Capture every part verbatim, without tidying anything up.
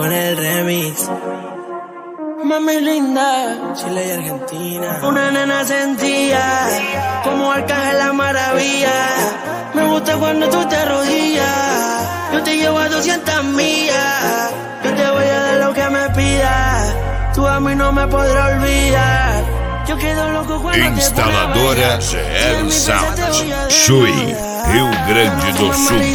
con el remix. Mami linda, Chile y Argentina. Una nena sentía como Arcángel la maravilla. Me gusta cuando tú te arrodillas. Yo te llevo a doscientas millas. Yo te voy a dar lo que me pidas. Tú a mí no me podrás olvidar. Yo quedo loco cuando Instaladora G L Sound, Chuí, Rio Grande do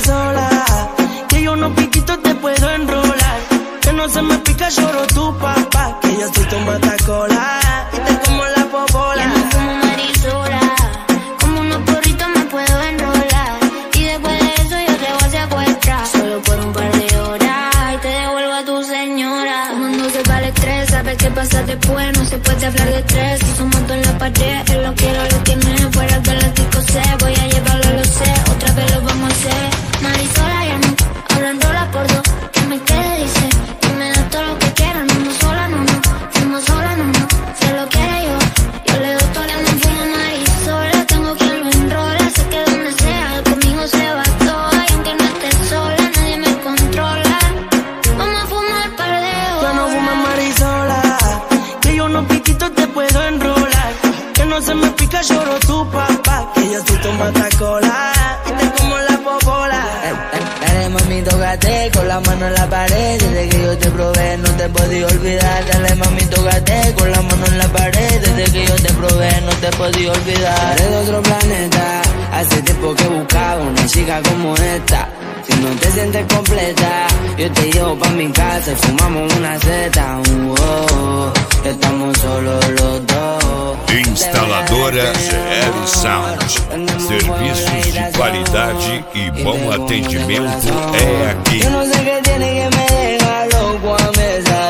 Sul. Que yo unos piquitos te puedo enrolar. Que no se me pica, lloro tu papá. Que yo soy tu matacola y te como la popola. Ya no como marisola, como unos porritos me puedo enrolar. Y después de eso yo te voy a secuestrar. Solo por un par de horas y te devuelvo a tu señora. Cuando se va el estrés, sabes qué pasa después. No se puede hablar de estrés, si somos dos en la pared. Él lo quiero, lo tiene fuera del látigo sé. Voy a llevarlo, lo sé, otra vez lo vamos a hacer. Marisola ya no, ahora enrola por dos. Que me quede, dice. Todo lo que quiera, no no sola, no, no, fuimos sola, no, no, se lo quiere yo, yo le doy todo, no fumo marisola, tengo quien lo enrola, sé que donde sea, conmigo se va todo, y aunque no esté sola, nadie me controla, vamos a fumar par de horas. Yo no fumo marisola, que yo unos piquitos te puedo enrolar, que no se me pica, lloro tu papá, que yo soy tu matacola, y te como la popola. Dale mami, tócate con la mano en la pared. Desde que yo te probé no te podía olvidar. Dale mami, tócate con la mano en la pared. Desde que yo te probé no te podía olvidar. Eres de otro planeta, hace tiempo que buscaba una chica como esta. Si no te sientes completa, yo te llevo pa' mi casa y fumamos una seta. Uh, oh, oh, estamos solos los dos. Instaladora G L Sound. Serviços de qualidade e bom atendimento é aqui. Yo no sé qué tiene que me deja loco a esa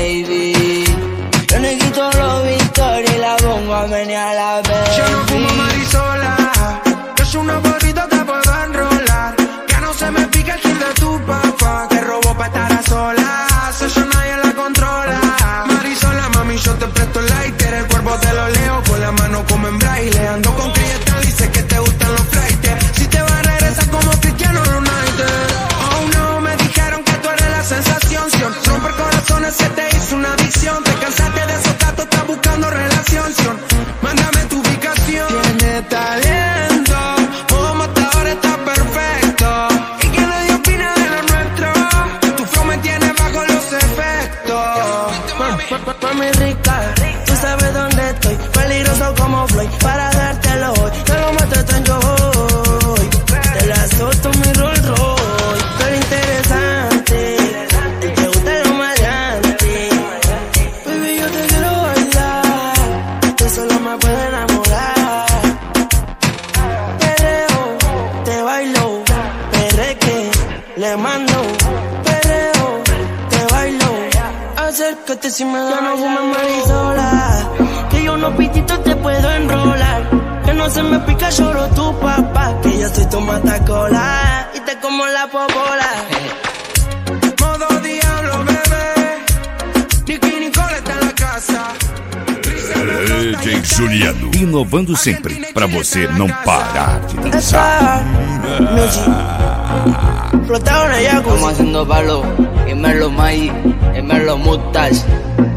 baby. Yo le quito los victorias y la pongo a menear la baby. Yo no fumo marisola, yo soy una porrita te puedo enrolar. Que no se me pica el kill de tu papá. Que robó pa' estar a solas, eso nadie la controla. Marisola, mami, yo te presto el lighter. El cuerpo te lo leo con la mano como en braille. Ando con cristal y sé que te gustan los flights. Si te vas a regresar como Cristiano Ronaldo. Oh no, me dijeron que tú eres la sensación. Romper corazones se te hizo una adicción. Te cansaste de esos gatos, estás buscando relación. Mándame tu ubicación. Tienes talento, modo matador está perfecto. ¿Y quién le dio opina de lo nuestro? Tu flow me tiene bajo los efectos. Mami rica, tú sabes dónde estoy. Peligroso como Floyd, para dártelo hoy. Te lo mato en yo hoy. Te la suelto mi Rolls Royce. Pero interesante, te gusta lo maleante. Baby, yo te quiero bailar, tú solo me puedes enamorar. Perreo, te bailo, perreque, le mando. Perreo, te bailo, acércate si me da. Yo no fumo marisola, que yo unos pititos te puedo enrolar. Que no se me pica, lloro tu papá. Que yo soy tu matacola y te como la popola. Modo diablo, bebé. Nicky Nicole está en la casa. D J Juliano, inovando sempre para você não parar de dançar. Flotado en el jacuzzi. Estamos haciendo palo, y me lo maíz, y me lo mutas.